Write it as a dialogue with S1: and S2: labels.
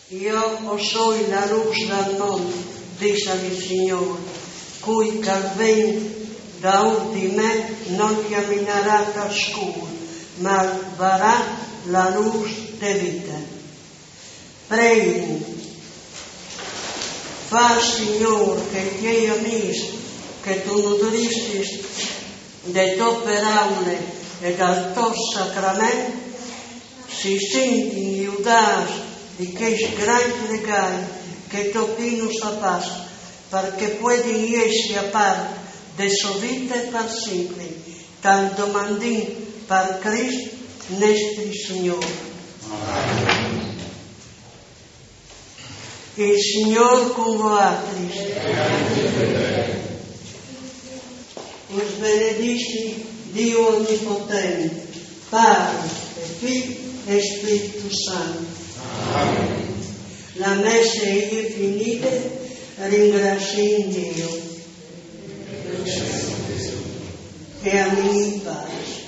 S1: Io sono la luce del mondo, disse il Signore, cui che viene da di me non camminerà trascuro, ma verrà la luce di vita. Preghi, fa Signore che gli amici che tu nutrisci delle tue parole e dal tuo sacramento si sentono aiutati di questi grandi regali che tu pino sapassi, perché puoi essere a parte de sua vita per sempre, tal domandin per Cristo nostro Signore. Amen. Il Signore con voi. Us benedici Dio Onnipotente, Padre e Figlio e Spirito Santo. Amen. La messa è finita, ringrazio Dio. E a me in pace.